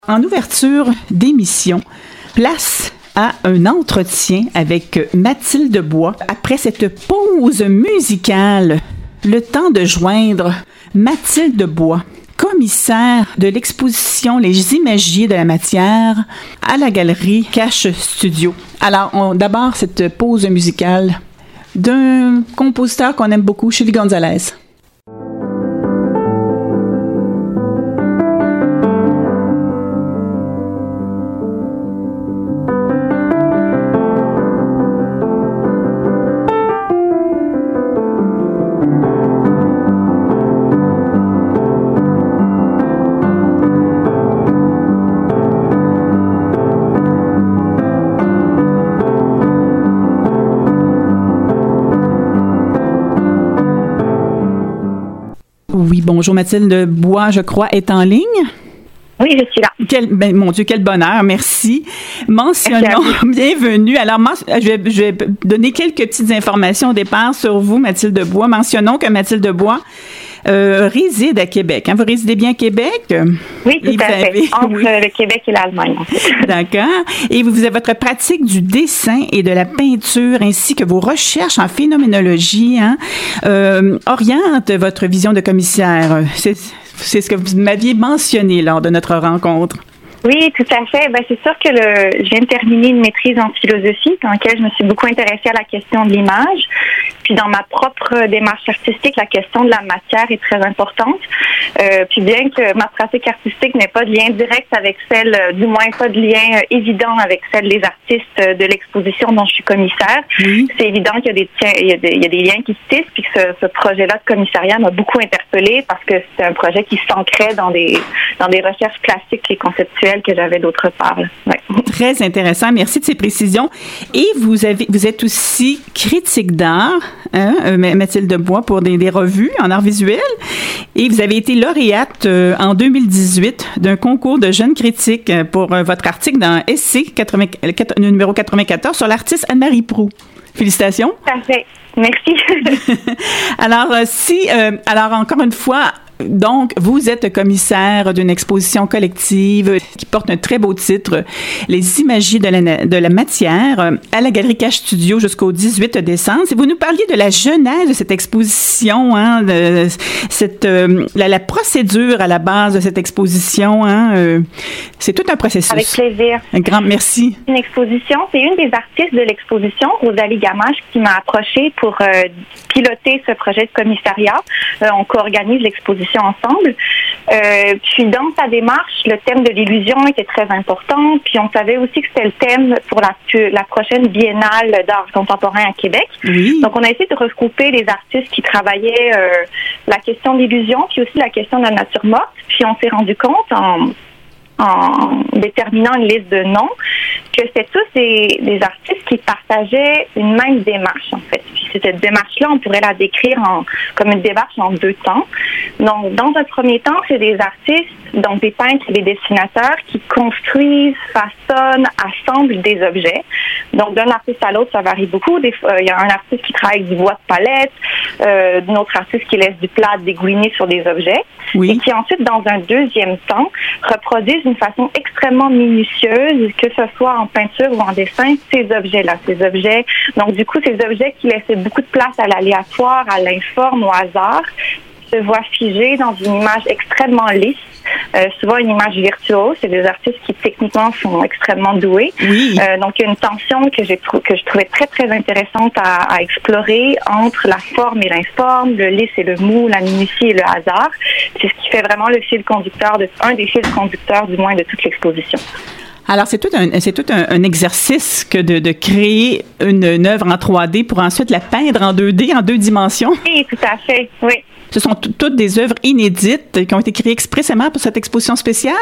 En ouverture d'émission, place à un entretien avec Mathilde Bois. Après cette pause musicale, le temps de joindre Mathilde Bois, commissaire de l'exposition Les Imagiers de la matière à la galerie Cache Studio. Alors, d'abord, cette pause musicale d'un compositeur qu'on aime beaucoup, Chely González. Oui, bonjour, Mathilde Bois, je crois, est en ligne. Oui, je suis là. Mon Dieu, quel bonheur, merci. Mentionnons, bienvenue. Alors, je vais donner quelques petites informations au départ sur vous, Mathilde Bois. Mentionnons que Mathilde Bois réside à Québec. Hein? Vous résidez bien à Québec? Oui, tout à fait. Entre le Québec et l'Allemagne. En fait. D'accord. Et vous avez votre pratique du dessin et de la peinture, ainsi que vos recherches en phénoménologie, orientent votre vision de commissaire. C'est ce que vous m'aviez mentionné lors de notre rencontre. Oui, tout à fait. C'est sûr que je viens de terminer une maîtrise en philosophie dans laquelle je me suis beaucoup intéressée à la question de l'image. Puis dans ma propre démarche artistique, la question de la matière est très importante. Puis bien que ma pratique artistique n'ait pas de lien direct avec celle, du moins pas de lien évident avec celle des artistes de l'exposition dont je suis commissaire, c'est évident qu'il y a des liens qui se tissent, puis que ce projet-là de commissariat m'a beaucoup interpellée parce que c'est un projet qui s'ancrait dans des recherches classiques et conceptuelles que j'avais d'autre part. Ouais. Très intéressant. Merci de ces précisions. Et vous êtes aussi critique d'art, Mathilde Bois, pour des revues en art visuel. Et vous avez été lauréate en 2018 d'un concours de jeunes critiques pour votre article dans Essai numéro 94 sur l'artiste Anne-Marie Proulx. Félicitations. Tout à fait. Merci. Alors, encore une fois, donc, vous êtes commissaire d'une exposition collective qui porte un très beau titre, Les Imagiers de la matière, à la Galerie Cache Studio jusqu'au 18 décembre. Et vous nous parliez de la genèse de cette exposition, la procédure à la base de cette exposition. C'est tout un processus. Avec plaisir. Un grand merci. Une exposition, c'est une des artistes de l'exposition, Rosalie Gamache, qui m'a approchée pour piloter ce projet de commissariat. On co-organise l'exposition ensemble. Puis dans sa démarche, le thème de l'illusion était très important. Puis on savait aussi que c'était le thème pour la prochaine biennale d'art contemporain à Québec. Oui. Donc on a essayé de regrouper les artistes qui travaillaient la question de l'illusion, puis aussi la question de la nature morte. Puis on s'est rendu compte en déterminant une liste de noms, que c'était tous des artistes qui partageaient une même démarche, en fait. Puis cette démarche-là, on pourrait la décrire comme une démarche en deux temps. Donc, dans un premier temps, c'est des artistes, donc des peintres et des dessinateurs qui construisent, façonnent, assemblent des objets. Donc, d'un artiste à l'autre, ça varie beaucoup. Des fois, il y a un artiste qui travaille avec du bois de palette, d'un autre artiste qui laisse du plâtre dégouliné sur des objets, et qui ensuite, dans un deuxième temps, reproduisent d'une façon extrêmement minutieuse, que ce soit en peinture ou en dessin, ces objets-là, ces objets. Donc, du coup, ces objets qui laissaient beaucoup de place à l'aléatoire, à l'informe, au hasard, se voient figés dans une image extrêmement lisse, souvent une image virtuose. C'est des artistes qui, techniquement, sont extrêmement doués. Oui. Donc, il y a une tension que je trouvais très, très intéressante à explorer entre la forme et l'informe, le lisse et le mou, la minutie et le hasard. C'est ce qui fait vraiment le fil conducteur, un des fils conducteurs, du moins, de toute l'exposition. Alors, c'est tout un exercice que de créer une œuvre en 3D pour ensuite la peindre en 2D, en 2 dimensions. Oui, tout à fait, oui. Ce sont toutes des œuvres inédites qui ont été créées expressément pour cette exposition spéciale?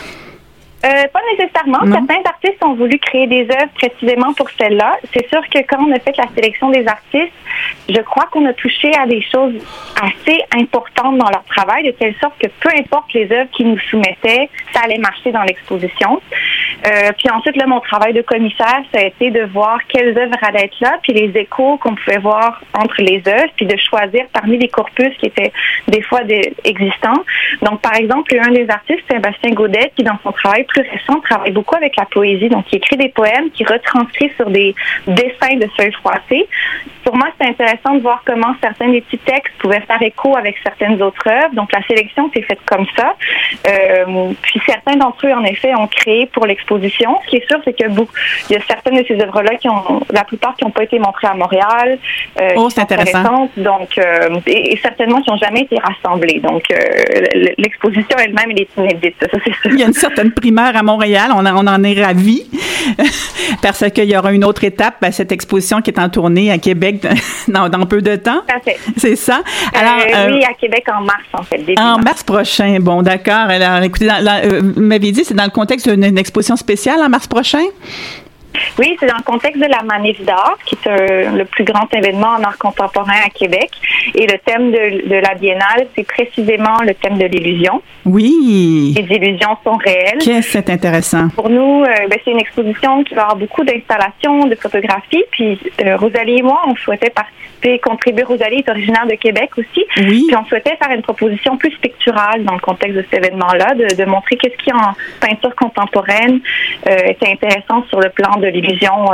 Pas nécessairement. Non. Certains artistes ont voulu créer des œuvres précisément pour celle-là. C'est sûr que quand on a fait la sélection des artistes, je crois qu'on a touché à des choses assez importantes dans leur travail, de telle sorte que peu importe les œuvres qu'ils nous soumettaient, ça allait marcher dans l'exposition. Puis ensuite, là, mon travail de commissaire, ça a été de voir quelles œuvres allaient être là, puis les échos qu'on pouvait voir entre les œuvres, puis de choisir parmi les corpus qui étaient des fois existants. Donc, par exemple, il y a un des artistes, Sébastien Gaudet, qui, dans son travail plus récent, travaille beaucoup avec la poésie. Donc, il écrit des poèmes qui retranscrit sur des dessins de feuilles froissées. Pour moi, c'est intéressant de voir comment certains des petits textes pouvaient faire écho avec certaines autres œuvres. Donc, la sélection s'est faite comme ça. Puis, certains d'entre eux, en effet, ont créé pour l'exposition. Ce qui est sûr, c'est qu'il y a certaines de ces œuvres-là la plupart qui n'ont pas été montrées à Montréal. C'est intéressant. Donc, et certainement qui n'ont jamais été rassemblées. Donc, l'exposition elle-même, elle est inédite. Ça, c'est sûr. Il y a une certaine primeur à Montréal. On en est ravis parce qu'il y aura une autre étape à cette exposition qui est en tournée à Québec dans peu de temps. Tout à fait. C'est ça? Alors, oui, à Québec en mars, en fait. En mars prochain. Bon, d'accord. Alors, écoutez, vous m'avez dit, c'est dans le contexte d'une exposition spéciale en mars prochain? Oui, c'est dans le contexte de la Manif d'art, qui est le plus grand événement en art contemporain à Québec. Et le thème de la Biennale, c'est précisément le thème de l'illusion. Oui. Les illusions sont réelles. Qu'est-ce que c'est intéressant? Pour nous, c'est une exposition qui va avoir beaucoup d'installations, de photographies. Puis Rosalie et moi, on souhaitait contribuer. Rosalie est originaire de Québec aussi. Oui. Puis on souhaitait faire une proposition plus picturale dans le contexte de cet événement-là, de montrer qu'est-ce qui en peinture contemporaine était intéressant sur le plan de l'illusion,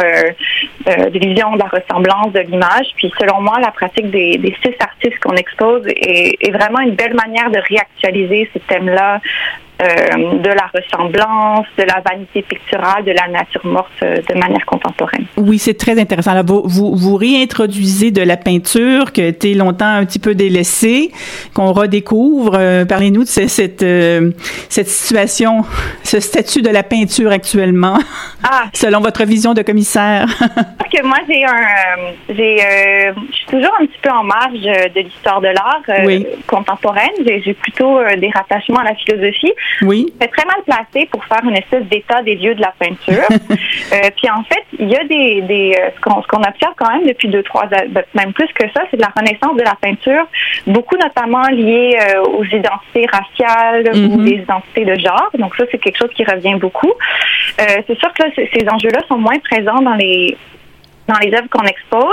de la ressemblance de l'image. Puis selon moi, la pratique des 6 artistes qu'on expose est vraiment une belle manière de réactualiser ces thèmes-là, de la ressemblance, de la vanité picturale, de la nature morte de manière contemporaine. Oui, c'est très intéressant. Là, vous réintroduisez de la peinture qui a été longtemps un petit peu délaissée, qu'on redécouvre. Parlez-nous de cette situation, ce statut de la peinture actuellement, selon votre vision de commissaire. Parce que moi, je suis toujours un petit peu en marge de l'histoire de l'art contemporaine. J'ai plutôt des rattachements à la philosophie. Oui. C'est très mal placé pour faire une espèce d'état des lieux de la peinture. Puis en fait, il y a ce qu'on observe quand même depuis 2-3 ans, même plus que ça, c'est de la renaissance de la peinture, beaucoup notamment lié aux identités raciales ou les identités de genre. Donc ça, c'est quelque chose qui revient beaucoup. C'est sûr que là, ces enjeux-là sont moins présents dans les œuvres qu'on expose.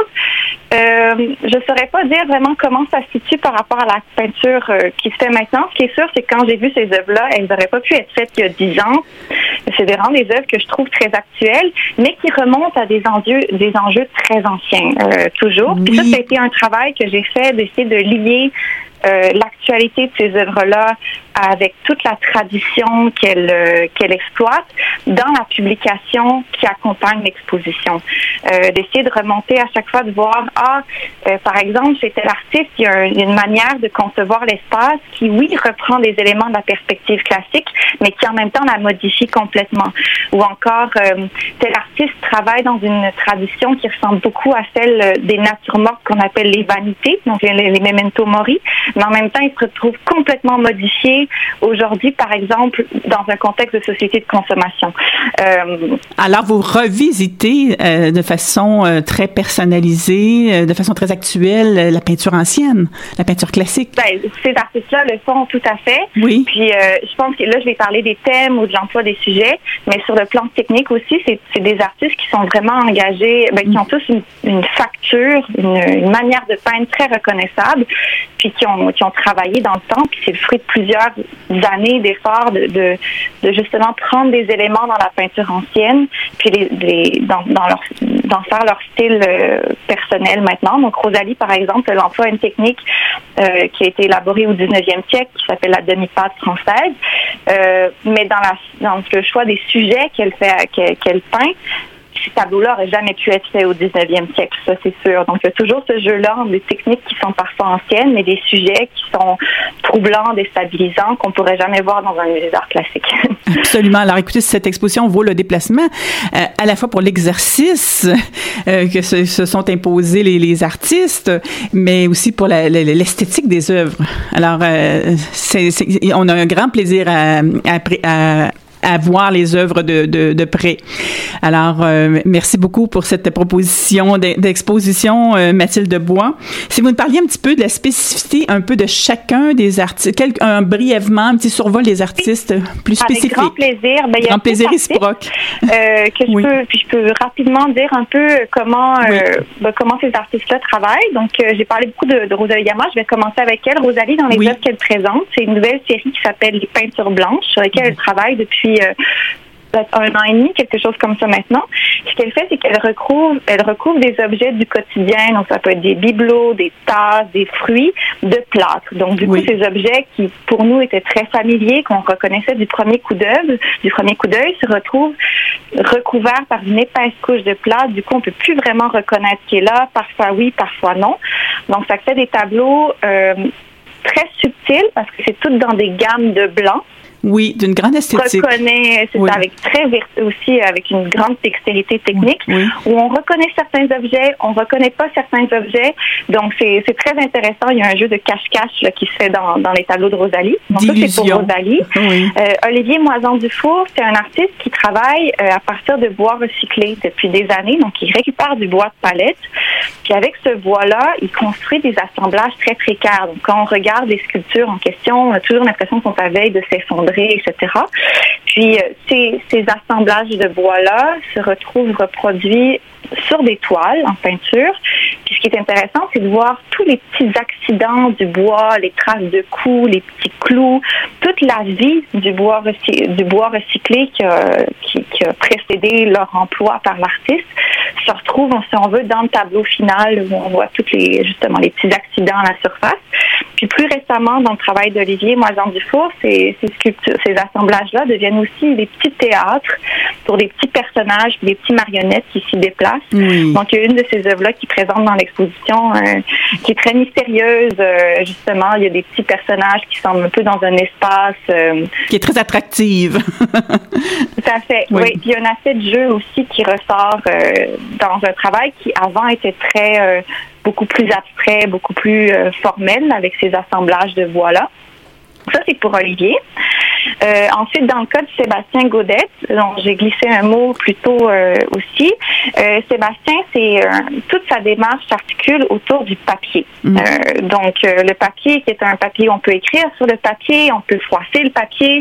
Je ne saurais pas dire vraiment comment ça se situe par rapport à la peinture qui se fait maintenant. Ce qui est sûr, c'est que quand j'ai vu ces œuvres-là, elles n'auraient pas pu être faites il y a 10 ans. C'est vraiment des œuvres que je trouve très actuelles, mais qui remontent à des enjeux très anciens, toujours. Oui. Puis ça a été un travail que j'ai fait d'essayer de lier l'actualité de ces œuvres-là avec toute la tradition qu'elle exploite dans la publication qui accompagne l'exposition. D'essayer de remonter à chaque fois, de voir, par exemple, chez tel artiste, il y a une manière de concevoir l'espace qui, oui, reprend des éléments de la perspective classique, mais qui en même temps la modifie complètement. Ou encore, tel artiste travaille dans une tradition qui ressemble beaucoup à celle des natures mortes qu'on appelle les vanités, donc les memento mori, mais en même temps, il se retrouve complètement modifié aujourd'hui, par exemple, dans un contexte de société de consommation. Alors, vous revisitez de façon très personnalisée, de façon très actuelle, la peinture ancienne, la peinture classique. Ces artistes-là le font tout à fait. Oui. Puis, je pense que là, je vais parler des thèmes ou de l'emploi des sujets, mais sur le plan technique aussi, c'est des artistes qui sont vraiment engagés, qui ont tous une facture, une manière de peindre très reconnaissable, puis qui ont travaillé dans le temps, puis c'est le fruit de plusieurs années d'efforts de justement prendre des éléments dans la peinture ancienne, puis d'en faire leur style personnel maintenant. Donc Rosalie, par exemple, elle emploie une technique qui a été élaborée au 19e siècle, qui s'appelle la demi-pâte française, mais dans le choix des sujets qu'elle peint, ces tableaux-là n'auraient jamais pu être faits au 19e siècle, ça c'est sûr. Donc, il y a toujours ce jeu-là, des techniques qui sont parfois anciennes, mais des sujets qui sont troublants, déstabilisants, qu'on ne pourrait jamais voir dans un musée d'art classique. Absolument. Alors, écoutez, cette exposition vaut le déplacement, à la fois pour l'exercice que se sont imposés les artistes, mais aussi pour l'esthétique des œuvres. Alors, on a un grand plaisir à à voir les œuvres de près. Alors, merci beaucoup pour cette proposition d'exposition, Mathilde Bois. Si vous nous parliez un petit peu de la spécificité un peu de chacun des artistes, brièvement, un petit survol des artistes plus spécifiques. Avec grand plaisir. Ben, grand plaisir réciproque. Je peux rapidement dire un peu comment ces artistes-là travaillent. Donc, j'ai parlé beaucoup de Rosalie Gamache. Je vais commencer avec elle. Rosalie, dans les œuvres qu'elle présente, c'est une nouvelle série qui s'appelle Les Peintures blanches, sur laquelle elle travaille depuis peut-être 1 an et demi, quelque chose comme ça maintenant. Ce qu'elle fait, c'est qu'elle recouvre des objets du quotidien. Donc, ça peut être des bibelots, des tasses, des fruits, de plâtre. Donc, du coup, ces objets qui, pour nous, étaient très familiers, qu'on reconnaissait du premier coup d'œil, se retrouvent recouverts par une épaisse couche de plâtre. Du coup, on peut plus vraiment reconnaître ce qui est là. Parfois oui, parfois non. Donc, ça fait des tableaux très subtils parce que c'est tout dans des gammes de blanc. Oui, d'une grande esthétique. Reconnaît, c'est ça, avec une grande dextérité technique, où on reconnaît certains objets, on reconnaît pas certains objets. Donc, c'est très intéressant. Il y a un jeu de cache-cache là, qui se fait dans les tableaux de Rosalie. Donc, ça, c'est pour Rosalie. Olivier Moison-Dufour, c'est un artiste qui travaille à partir de bois recyclé depuis des années. Donc, il récupère du bois de palette. Puis, avec ce bois-là, il construit des assemblages très précaires. Donc, quand on regarde les sculptures en question, on a toujours l'impression qu'on est à veille de s'effondrer, etc. Puis, ces assemblages de bois-là se retrouvent reproduits sur des toiles en peinture. Puis ce qui est intéressant, c'est de voir tous les petits accidents du bois, les traces de coups, les petits clous, toute la vie du bois recyclé qui a précédé leur emploi par l'artiste se retrouve, si on veut, dans le tableau final où on voit les petits accidents à la surface. Puis plus récemment, dans le travail d'Olivier Moison-Dufour, ces assemblages-là deviennent aussi des petits théâtres pour des petits personnages, des petits marionnettes qui s'y déplacent. Donc, il y a une de ces œuvres-là qui présente dans l'exposition qui est très mystérieuse. Justement, il y a des petits personnages qui semblent un peu dans un espace... qui est très attractive. Tout à fait, oui. Puis il y a un aspect de jeu aussi qui ressort dans un travail qui, avant, était beaucoup plus abstrait, beaucoup plus formel avec ces assemblages de bois-là. Ça, c'est pour Olivier. Ensuite, dans le cas de Sébastien Gaudette, dont j'ai glissé un mot plus tôt aussi, Sébastien, toute sa démarche s'articule autour du papier. Donc, le papier qui est un papier, on peut écrire sur le papier, on peut froisser le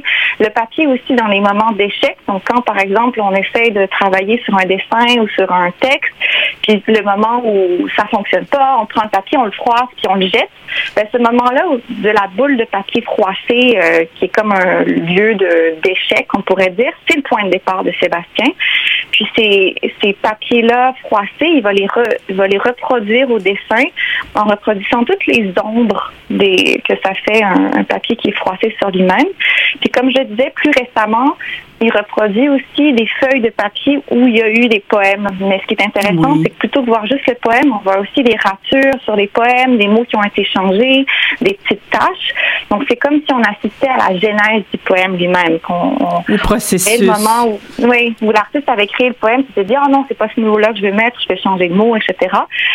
papier aussi dans les moments d'échec. Donc, quand, par exemple, on essaie de travailler sur un dessin ou sur un texte, puis le moment où ça fonctionne pas, on prend le papier, on le froisse, puis on le jette. Ce moment-là, de la boule de papier froissée, qui est comme un lieu d'échec, on pourrait dire, c'est le point de départ de Sébastien. Puis ces papiers-là froissés, il va les reproduire au dessin en reproduisant toutes les ombres que ça fait un papier qui est froissé sur lui-même. Puis comme je le disais, plus récemment, il reproduit aussi des feuilles de papier où il y a eu des poèmes. Mais ce qui est intéressant, c'est que plutôt que voir juste le poème, on voit aussi des ratures sur les poèmes, des mots qui ont été changés, des petites taches. Donc, c'est comme si on assistait à la genèse du poème lui-même. Le processus. Le moment où l'artiste avait créé le poème, il s'est dit « Ah non, c'est pas ce mot-là que je vais mettre, je vais changer de mot, etc. »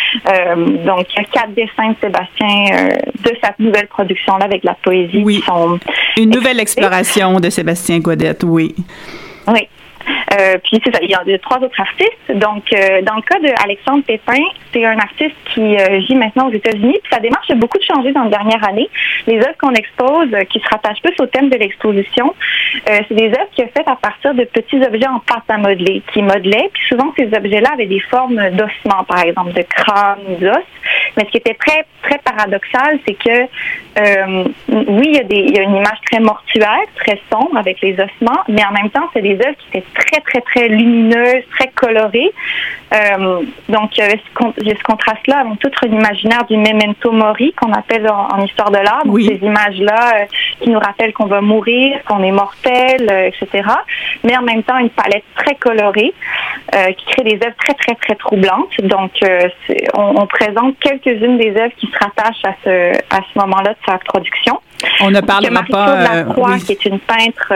Donc, il y a 4 dessins de Sébastien de sa nouvelle production-là avec la poésie qui sont... Une nouvelle exploration de Sébastien Gaudette, oui. Oui. Puis c'est ça, il y a 3 autres artistes. Donc, dans le cas d'Alexandre Pépin, c'est un artiste qui vit maintenant aux États-Unis. Puis sa démarche a beaucoup changé dans la dernière année. Les œuvres qu'on expose, qui se rattachent plus au thème de l'exposition, c'est des œuvres qu'il a faites à partir de petits objets en pâte à modeler, qu'il modelait. Puis souvent, ces objets-là avaient des formes d'ossements, par exemple, de crâne, d'os. Mais ce qui était très, très paradoxal, c'est que, oui, il y a une image très mortuaire, très sombre avec les ossements, mais en même temps, c'est des œuvres qui étaient très, très, très lumineuses, très colorées. Donc, il y a ce contraste-là avec tout l'imaginaire du memento mori qu'on appelle en histoire de l'art. Donc, ces images-là qui nous rappellent qu'on va mourir, qu'on est mortel, etc. Mais en même temps, une palette très colorée qui crée des œuvres très, très, très troublantes. Donc, on présente quelques-unes des œuvres qui se rattachent à ce moment-là de sa production. On ne parlera pas... Lacroix, qui est une peintre...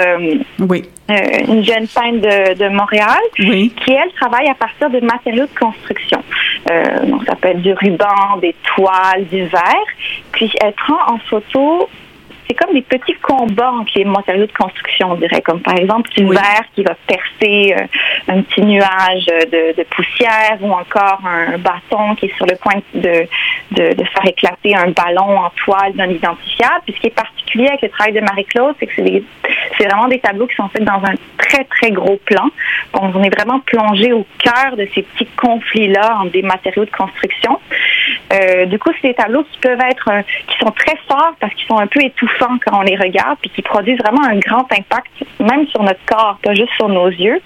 une jeune peintre de Montréal, qui, elle, travaille à partir de matériaux de construction. Donc, ça peut être du ruban, des toiles, du verre. Puis, elle prend en photo c'est comme des petits combats entre les matériaux de construction, on dirait, comme par exemple une verre qui va percer un petit nuage de poussière, ou encore un bâton qui est sur le point de faire éclater un ballon en toile non identifiable. Puis ce qui est particulier avec le travail de Marie-Claude, c'est que c'est vraiment des tableaux qui sont faits dans un très, très gros plan. Donc, on est vraiment plongé au cœur de ces petits conflits-là entre des matériaux de construction. Du coup, c'est des tableaux qui sont très forts parce qu'ils sont un peu étouffants quand on les regarde, puis qui produisent vraiment un grand impact, même sur notre corps, pas juste sur nos yeux.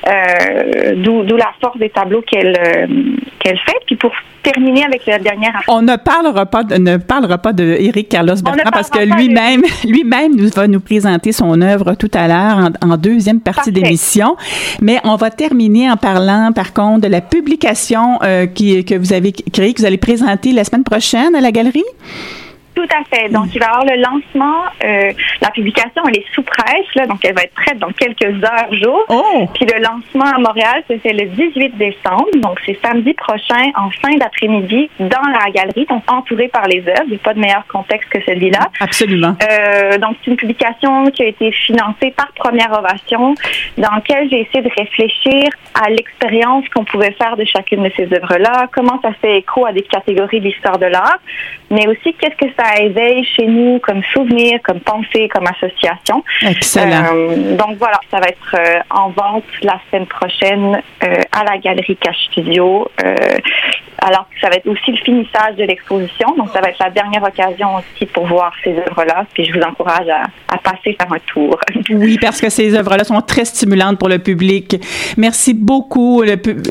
D'où la force des tableaux qu'elle fait. Puis pour terminer avec la dernière artiste. On ne parlera pas de Éric Carlos Bertrand parce que lui-même va nous présenter son œuvre tout à l'heure en deuxième partie d'émission. Mais on va terminer en parlant, par contre, de la publication que vous avez créée, que vous allez présenter la semaine prochaine à la galerie. Tout à fait. Donc, il va y avoir le lancement. La publication, elle est sous presse, là, donc elle va être prête dans quelques heures, jours. Oh! Puis le lancement à Montréal, c'est le 18 décembre. Donc, c'est samedi prochain, en fin d'après-midi, dans la galerie, donc entourée par les œuvres. Il n'y a pas de meilleur contexte que celui-là. Absolument. Donc, c'est une publication qui a été financée par Première Ovation, dans laquelle j'ai essayé de réfléchir à l'expérience qu'on pouvait faire de chacune de ces œuvres-là, comment ça fait écho à des catégories de l'histoire de l'art, mais aussi qu'est-ce que ça éveille chez nous comme souvenir, comme pensée, comme association. Excellent. Donc voilà, ça va être en vente la semaine prochaine à la Galerie Cache Studio. Alors ça va être aussi le finissage de l'exposition. Donc ça va être la dernière occasion aussi pour voir ces œuvres-là. Puis je vous encourage à passer faire un tour. Oui, parce que ces œuvres-là sont très stimulantes pour le public. Merci beaucoup,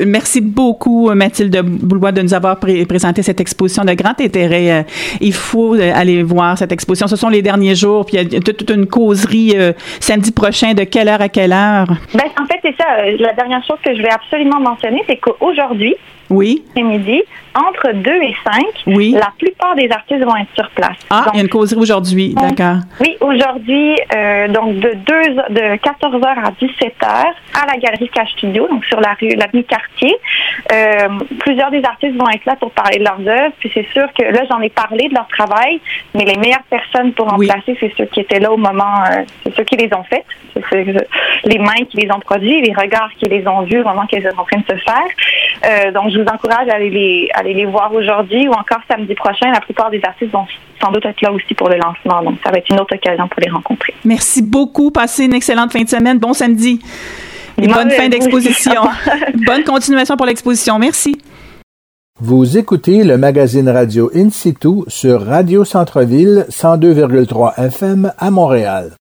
Mathilde Boulois, de nous avoir présenté cette exposition de grand intérêt. Il faut aller voir cette exposition. Ce sont les derniers jours, puis il y a toute une causerie samedi prochain. De quelle heure à quelle heure? Ben, en fait, c'est ça. La dernière chose que je vais absolument mentionner, c'est qu'aujourd'hui, oui. Après-midi, entre 2 et 5, oui. La plupart des artistes vont être sur place. Ah, donc, il y a une causerie aujourd'hui, d'accord. Oui, aujourd'hui, donc de 14h à 17h à la Galerie Cache Studio, donc sur l'avenue Cartier. Plusieurs des artistes vont être là pour parler de leurs œuvres, puis c'est sûr que là, j'en ai parlé de leur travail, mais les meilleures personnes pour en placer, c'est ceux qui étaient là au moment, c'est ceux qui les ont faites, c'est les mains qui les ont produits, les regards qui les ont vus au moment qu'elles sont en train de se faire. Donc, je vous encourage à aller les voir aujourd'hui ou encore samedi prochain. La plupart des artistes vont sans doute être là aussi pour le lancement. Donc, ça va être une autre occasion pour les rencontrer. Merci beaucoup. Passez une excellente fin de semaine. Bon samedi. Et bonne fin d'exposition. Bonne continuation pour l'exposition. Merci. Vous écoutez le magazine radio In Situ sur Radio Centre-Ville 102,3 FM à Montréal.